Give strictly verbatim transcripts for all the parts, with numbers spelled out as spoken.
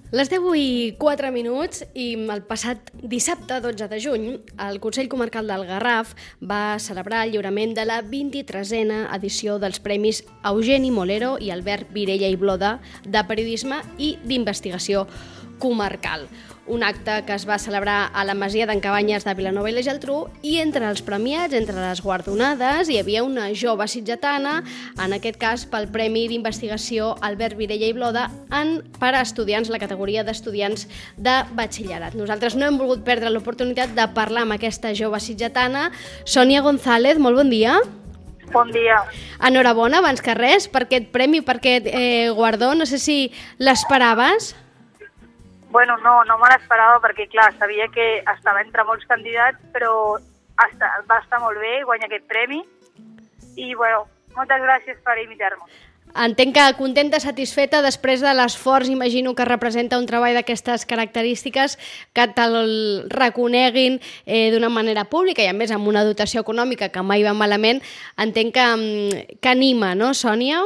Les deu i quatre minuts i el passat dissabte dotze de juny el Consell Comarcal del Garraf va celebrar el lliurament de la vint-i-tresena edició dels Premis Eugeni Molero i Albert Virella i Bloda de Periodisme i d'Investigació Comarcal. Un acte que es va celebrar a la Masia d'en Cabanyes de Vilanova i la Geltrú i entre els premiats, entre les guardonades, hi havia una jove sitgetana, en aquest cas pel Premi d'Investigació Albert Virella i Bloda en, per a estudiants, la categoria d'estudiants de batxillerat. Nosaltres no hem volgut perdre l'oportunitat de parlar amb aquesta jove sitgetana. Sònia González, molt bon dia. Bon dia. Enhorabona, abans que res, per aquest premi, per aquest eh, guardó. No sé si l'esperaves. Bueno, no, no me l'esperava perquè, clar, sabia que estava entre molts candidats, però hasta, va estar molt bé guanyar aquest premi i, bueno, moltes gràcies per invitar-me. Entenc que contenta, satisfeta, després de l'esforç, imagino que representa un treball d'aquestes característiques, que te'l reconeguin eh, d'una manera pública i, a més, amb una dotació econòmica que mai va malament, entenc que, que anima, no, Sònia?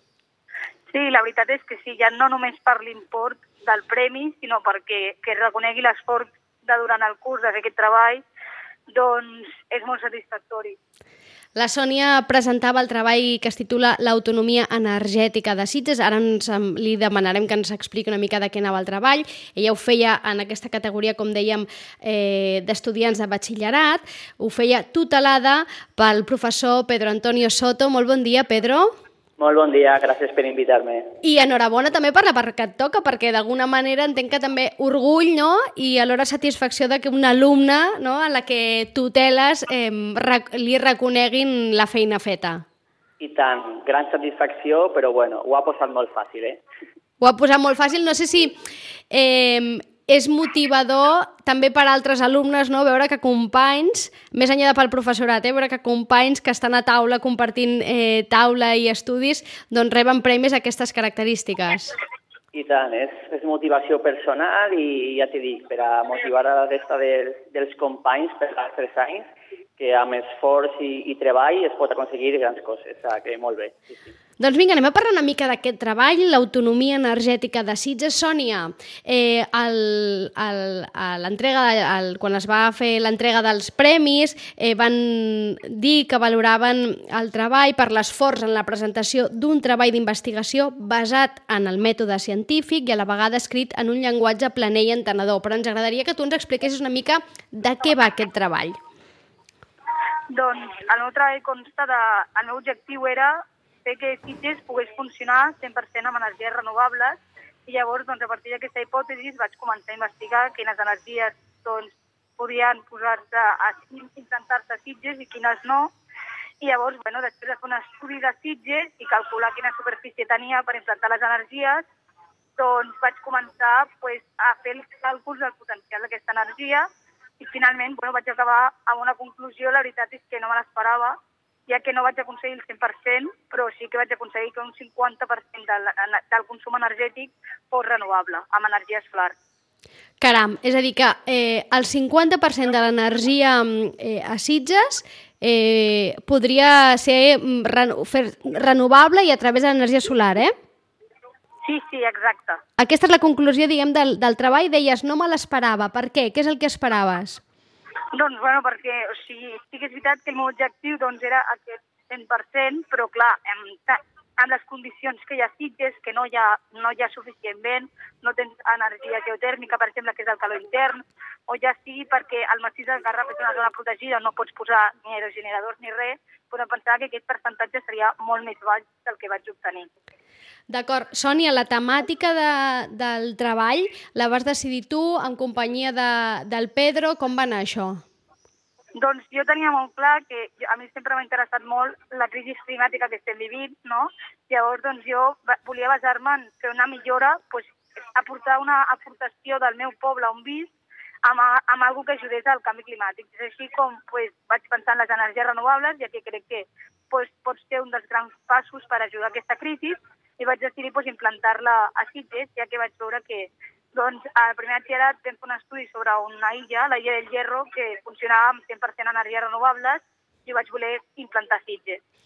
Sí, la veritat és que sí, ja no només per l'import del premi, sinó perquè que reconegui l'esforç de durant el curs de fer aquest treball, doncs és molt satisfactori. La Sònia presentava el treball que es titula L'autonomia energètica de Sitges. Ara ens, li demanarem que ens expliqui una mica de què anava el treball. Ella ho feia en aquesta categoria, com dèiem, eh, d'estudiants de batxillerat. Ho feia tutelada pel professor Pedro Antonio Soto. Molt bon dia, Pedro. Molt bon dia, gràcies per invitar-me. I enhorabona també per la part que et toca, perquè d'alguna manera entenc que també orgull, no?, i alhora satisfacció de que una alumna, no?, a la que tuteles eh, li reconeguin la feina feta. I tant, gran satisfacció, però bueno, ho ha posat molt fàcil, eh? Ho ha posat molt fàcil. No sé si eh, és motivador també per a altres alumnes, no?, veure que companys, més enllà de pel professorat, eh, veure que companys que estan a taula compartint eh, taula i estudis, doncs reben premis a aquestes característiques. I tant, és, és motivació personal i ja t'he dit, per a motivar a la resta de, dels companys per als tres anys, que amb esforç i, i treball es pot aconseguir grans coses, o sigui, que molt bé. Sí, sí. Doncs vinga, anem a parlar una mica d'aquest treball, l'autonomia energètica de Sitges. Sònia, eh, el, el, l'entrega, el, quan es va fer l'entrega dels premis, eh, van dir que valoraven el treball per l'esforç en la presentació d'un treball d'investigació basat en el mètode científic i a la vegada escrit en un llenguatge planer i entenedor. Però ens agradaria que tu ens expliquessis una mica de què va aquest treball. Doncs el meu treball consta de... El meu objectiu era fer que Sitges pogués funcionar cent per cent amb energies renovables i llavors, doncs, a partir d'aquesta hipòtesi vaig començar a investigar quines energies doncs, podien posar-se a implantar-se a Sitges i quines no. I llavors, bueno, després de fer un estudi de Sitges i calcular quina superfície tenia per implantar les energies, doncs vaig començar pues, a fer els càlculs del potencial d'aquesta energia i finalment bueno, vaig acabar amb una conclusió. La veritat és que no me l'esperava, ja que no vaig aconseguir el cent per cent, però sí que vaig aconseguir que un cinquanta per cent del, del consum energètic fos renovable, amb energia solar. Caram, és a dir que eh, el cinquanta per cent de l'energia eh, a Sitges eh, podria ser reno, fer, renovable i a través de l'energia solar, eh? Sí, sí, exacte. Aquesta és la conclusió, diguem, del, del treball. Deies, no me l'esperava. Per què? Què és el que esperaves? Doncs, bueno, perquè o sigui, sí que és veritat que el meu objectiu doncs, era aquest cent per cent, però clar, amb, amb les condicions que hi ha a Sitges, que no hi ha, no hi ha suficient vent, no tens energia geotèrmica, per exemple, que és el calor intern, o ja sigui perquè el massís del Garraf és una zona protegida, no pots posar ni aerogeneradors ni res, podem pensar que aquest percentatge seria molt més baix del que vaig obtenir. D'acord. Sònia, la temàtica de, del treball la vas decidir tu en companyia de, del Pedro. Com va anar això? Doncs jo tenia molt clar que a mi sempre m'ha interessat molt la crisi climàtica que estem vivint, no? Llavors doncs, jo volia basar-me en fer una millora, pues, aportar una aportació del meu poble on visc amb, amb alguna que ajudés al canvi climàtic. És així com pues, vaig pensar en les energies renovables, ja que crec que pues, pot ser un dels grans passos per ajudar a aquesta crisi, i vaig decidir pues, implantar-la a Sitges, ja que vaig veure que doncs, al primer batxillerat vam fer un estudi sobre una illa, la illa del Hierro, que funcionava amb cent per cent energies renovables i vaig voler implantar a Sitges.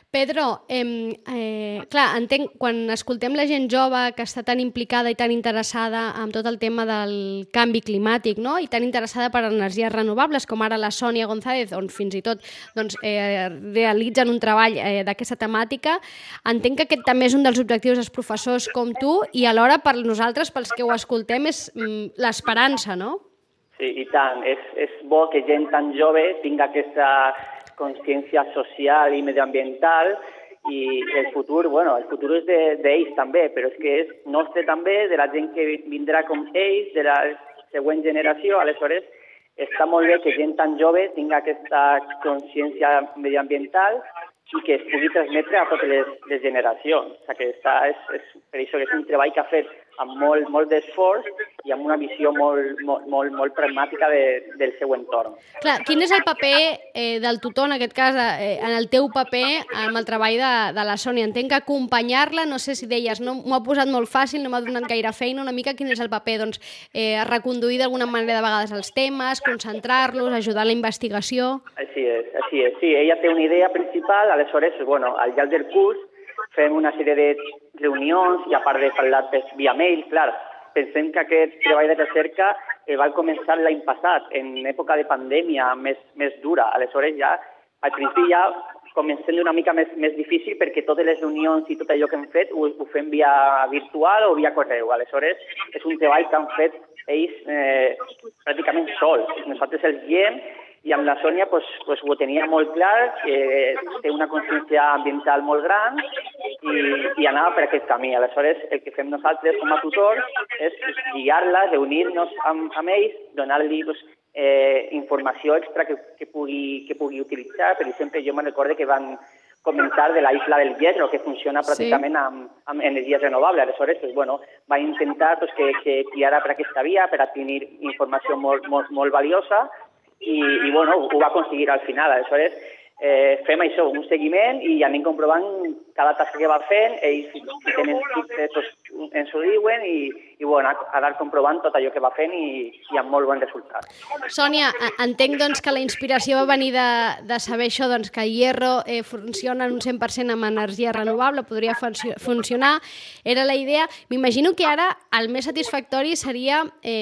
Pedro, eh, eh, clar, entenc, quan escoltem la gent jove que està tan implicada i tan interessada en tot el tema del canvi climàtic, no? I tan interessada per energies renovables, com ara la Sònia González, on fins i tot doncs, eh, realitzen un treball eh, d'aquesta temàtica, entenc que aquest també és un dels objectius dels professors com tu i alhora per nosaltres, pels que ho escoltem, és mm, l'esperança, no? Sí, i tant. És, és bo que gent tan jove tinga aquesta consciència social i medioambiental i el futur, bueno, el futur és d'ells de, també, però és que és nostre també, de la gent que vindrà com ells, de la següent generació. Aleshores, està molt bé que gent tan jove tinga aquesta consciència medioambiental i que es pugui transmetre a totes les, les generacions. O sigui, que està, és, és, per això que és un treball que ha fet amb molt, molt d'esforç i amb una visió molt, molt, molt, molt pragmàtica de, del seu entorn. Clar, quin és el paper eh, del tutor, en aquest cas, eh, en el teu paper amb el treball de, de la Sònia? Entenc que acompanyar-la, no sé si deies, no m'ho ha posat molt fàcil, no m'ha donat gaire feina, una mica quin és el paper? Doncs eh, reconduir d'alguna manera de vegades els temes, concentrar-los, ajudar en la investigació... Així és, així és. Sí, ella té una idea principal, aleshores, bueno, al llarg del curs fem una sèrie de reunions i a part de parlar via mail, clar, pensem que aquest treball de recerca eh, va començar l'any passat, en època de pandèmia més, més dura. Aleshores, ja, al principi ja comencem d'una mica més, més difícil perquè totes les reunions i tot allò que hem fet ho, ho fem via virtual o via correu. Aleshores, és un treball que han fet ells eh, pràcticament sols. Nosaltres els guiem i amb la Sònia pues, pues, ho tenia molt clar, que té una consciència ambiental molt gran i, i anava per aquest camí. Aleshores, el que fem nosaltres com a tutors és guiar-la, reunir-nos amb, amb ells, donar-li pues, eh, informació extra que, que, pugui, que pugui utilitzar. Per exemple, jo me recordo que van comentar de la Isla del Hierro, que funciona pràcticament sí. amb, amb energies renovables. Aleshores, pues, bueno, va intentar pues, que, que tirara per aquesta via per a tenir informació molt, molt, molt valiosa i, i bueno, ho va aconseguir al final. Aleshores, eh, fem això, un seguiment i anem comprovant cada tasca que va fent, ells si tenen dubtes doncs, ens ho diuen i, i bueno, anar comprovant tot allò que va fent i, i amb molt bon resultat. Sònia, entenc doncs, que la inspiració va venir de, de saber això, doncs, que Hierro eh, funciona en un cent per cent amb energia renovable, podria func funcionar, era la idea. M'imagino que ara el més satisfactori seria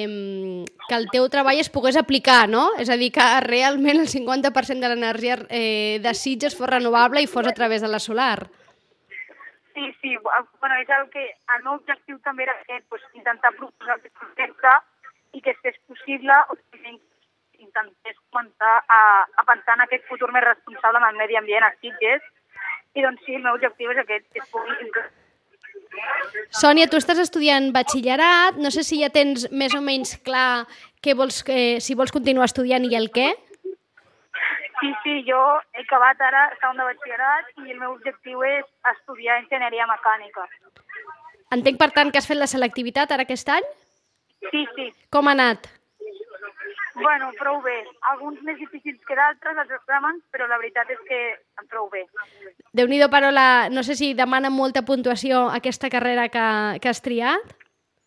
eh, que el teu treball es pogués aplicar, no? És a dir, que realment el cinquanta per cent de l'energia eh, de Sitges fos renovable i fos a través de la solar. Sí, sí, bueno, és el que el meu objectiu també era aquest, pues, intentar proposar aquest concepte i que si és possible o que intentés començar a, a pensar en aquest futur més responsable amb el medi ambient a Sitges i doncs sí, el meu objectiu és aquest, que es pugui... Sònia, tu estàs estudiant batxillerat, no sé si ja tens més o menys clar què vols, eh, si vols continuar estudiant i el què? Sí, sí, jo he acabat ara segon de batxillerat i el meu objectiu és estudiar enginyeria mecànica. Entenc, per tant, que has fet la selectivitat ara aquest any? Sí, sí. Com ha anat? Bueno, prou bé. Alguns més difícils que d'altres, els exàmens, però la veritat és que prou bé. Déu-n'hi-do, però la... no sé si demana molta puntuació aquesta carrera que, que has triat?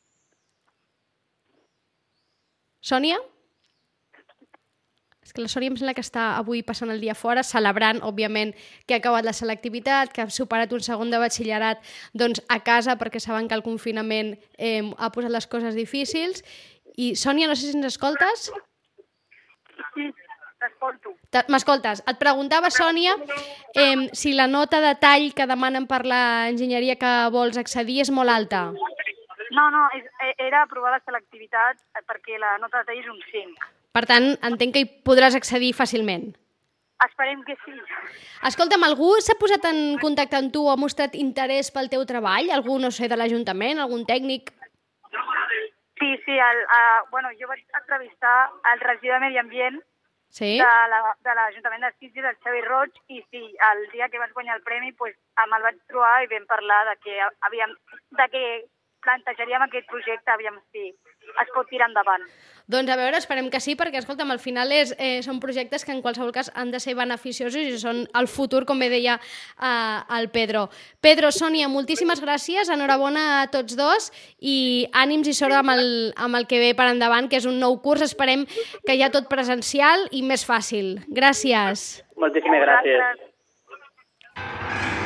Sònia? És que la Sònia em sembla que està avui passant el dia fora, celebrant, òbviament, que ha acabat la selectivitat, que ha superat un segon de batxillerat doncs, a casa, perquè saben que el confinament eh, ha posat les coses difícils. I, Sònia, no sé si ens escoltes? Sí, t'escolto. M'escoltes. Et preguntava, Sònia, eh, si la nota de tall que demanen per l'enginyeria que vols accedir és molt alta. No, no, és, era aprovar la selectivitat perquè la nota de tall és un cinc. Per tant, entenc que hi podràs accedir fàcilment. Esperem que sí. Escolta'm, algú s'ha posat en contacte amb tu o ha mostrat interès pel teu treball? Algú, no sé, de l'Ajuntament, algun tècnic? Sí, sí, el, uh, bueno, jo vaig entrevistar el regidor de Medi Ambient sí? de l'Ajuntament la, de Sitges, el Xavi Roig, i sí, el dia que vaig guanyar el premi pues, me'l vaig trobar i vam parlar de que, havíem, de que plantejaríem aquest projecte, aviam si es pot tirar endavant. Doncs a veure, esperem que sí, perquè, escolta'm, al final és, eh, són projectes que en qualsevol cas han de ser beneficiosos i són el futur, com bé deia eh, el Pedro. Pedro, Sònia, moltíssimes gràcies, enhorabona a tots dos i ànims i sort amb el, amb el que ve per endavant, que és un nou curs, esperem que ja tot presencial i més fàcil. Gràcies. Moltíssimes gràcies. Música